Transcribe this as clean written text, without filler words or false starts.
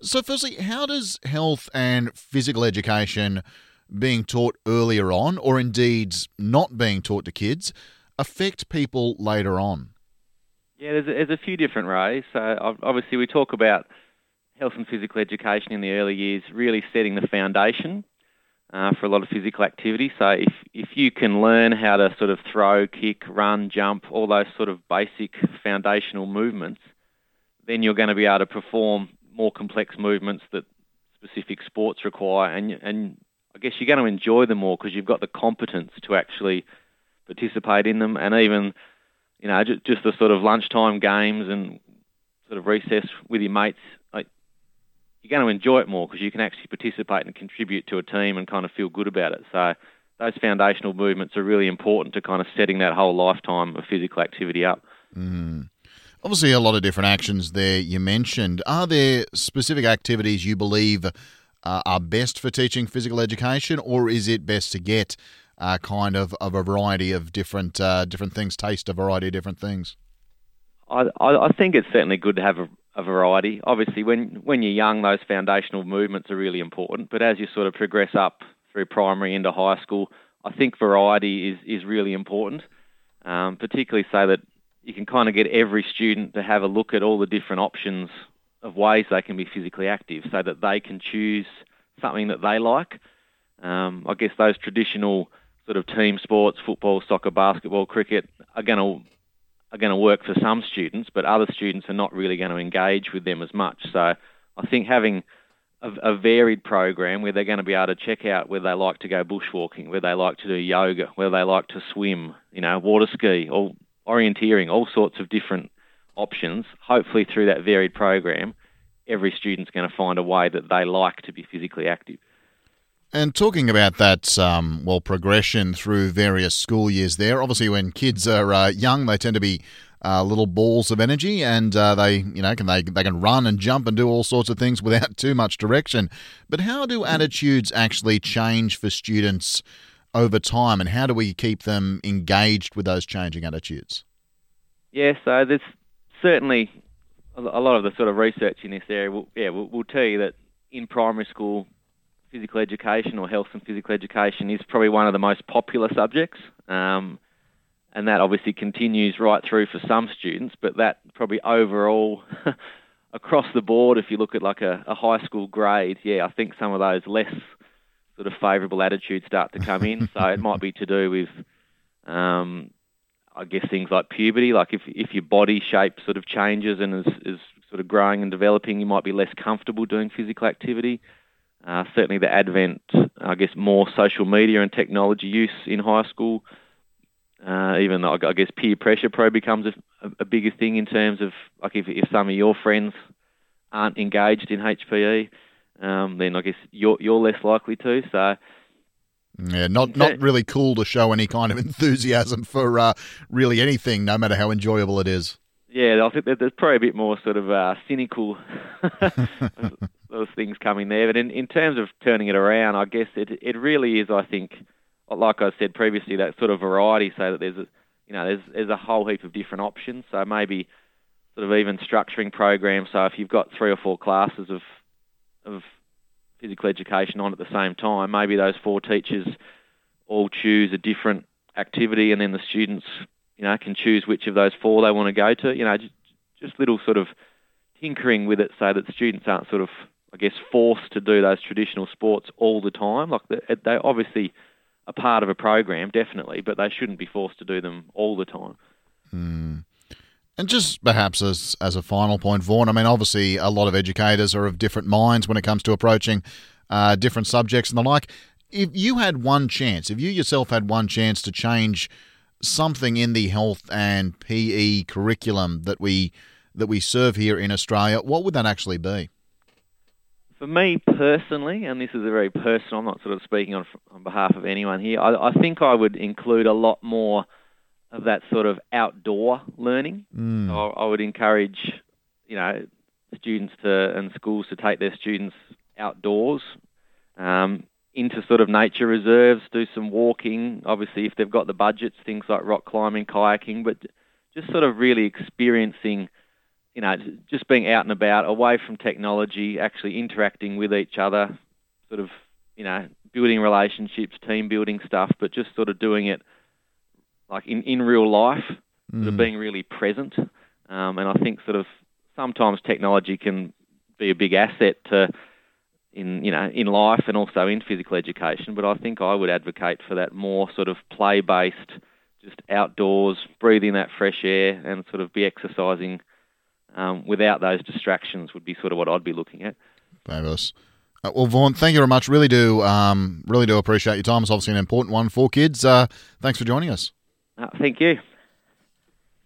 So firstly, how does health and physical education being taught earlier on, or indeed not being taught to kids, affect people later on? Yeah, there's a few different ways. So obviously we talk about health and physical education in the early years, really setting the foundation for a lot of physical activity. So if you can learn how to sort of throw, kick, run, jump, all those sort of basic foundational movements, then you're going to be able to perform more complex movements that specific sports require, and I guess you're going to enjoy them more because you've got the competence to actually participate in them, and even just the sort of lunchtime games and sort of recess with your mates. Like, you're going to enjoy it more because you can actually participate and contribute to a team and kind of feel good about it. So those foundational movements are really important to kind of setting that whole lifetime of physical activity up. Mm. Obviously, a lot of different actions there you mentioned. Are there specific activities you believe are best for teaching physical education, or is it best to get kind of a variety of different things, taste a variety of different things? I think it's certainly good to have a variety. Obviously, when you're young, those foundational movements are really important. But as you sort of progress up through primary into high school, I think variety is really important, particularly so that you can kind of get every student to have a look at all the different options of ways they can be physically active so that they can choose something that they like. I guess those traditional sort of team sports, football, soccer, basketball, cricket, are going to work for some students, but other students are not really going to engage with them as much. So I think having a varied program where they're going to be able to check out where they like to go bushwalking, where they like to do yoga, where they like to swim, water ski, or orienteering, all sorts of different options. Hopefully through that varied program, every student's going to find a way that they like to be physically active. And talking about that, progression through various school years there, obviously when kids are young, they tend to be little balls of energy, and they can run and jump and do all sorts of things without too much direction. But how do attitudes actually change for students over time, and how do we keep them engaged with those changing attitudes? Yeah, so there's certainly a lot of the sort of research in this area will tell you that in primary school, physical education or health and physical education is probably one of the most popular subjects. And that obviously continues right through for some students, but that probably overall across the board, if you look at like a high school grade, I think some of those less sort of favourable attitudes start to come in. So it might be to do with, I guess, things like puberty, like if your body shape sort of changes and is sort of growing and developing, you might be less comfortable doing physical activity. Certainly the advent, I guess, more social media and technology use in high school. Even I guess peer pressure probably becomes a bigger thing in terms of like if some of your friends aren't engaged in HPE, then I guess you're less likely to. So yeah, not really cool to show any kind of enthusiasm for really anything, no matter how enjoyable it is. Yeah, I think that there's probably a bit more sort of cynical those things coming there. But in terms of turning it around, I guess it really is, I think, like I said previously, that sort of variety so that there's a whole heap of different options. So maybe sort of even structuring programs. So if you've got 3 or 4 classes of physical education on at the same time, maybe those 4 teachers all choose a different activity and then the students can choose which of those 4 they want to go to. Just little sort of tinkering with it so that students aren't sort of, I guess, forced to do those traditional sports all the time. Like they obviously are part of a program, definitely, but they shouldn't be forced to do them all the time. And just perhaps as a final point, Vaughan, I mean, obviously a lot of educators are of different minds when it comes to approaching different subjects and the like. If you yourself had one chance to change something in the health and PE curriculum that we serve here in Australia, what would that actually be? For me personally, and this is a very personal, I'm not sort of speaking on behalf of anyone here, I think I would include a lot more of that sort of outdoor learning. So I would encourage, students and schools to take their students outdoors, into sort of nature reserves, do some walking. Obviously, if they've got the budgets, things like rock climbing, kayaking, but just sort of really experiencing just being out and about, away from technology, actually interacting with each other, sort of, building relationships, team building stuff, but just sort of doing it like in real life, sort of being really present. And I think sort of sometimes technology can be a big asset in life and also in physical education. But I think I would advocate for that more sort of play-based, just outdoors, breathing that fresh air and sort of be exercising without those distractions would be sort of what I'd be looking at. Fabulous. Well, Vaughan, thank you very much. Really do appreciate your time. It's obviously an important one for kids. Thanks for joining us. Thank you.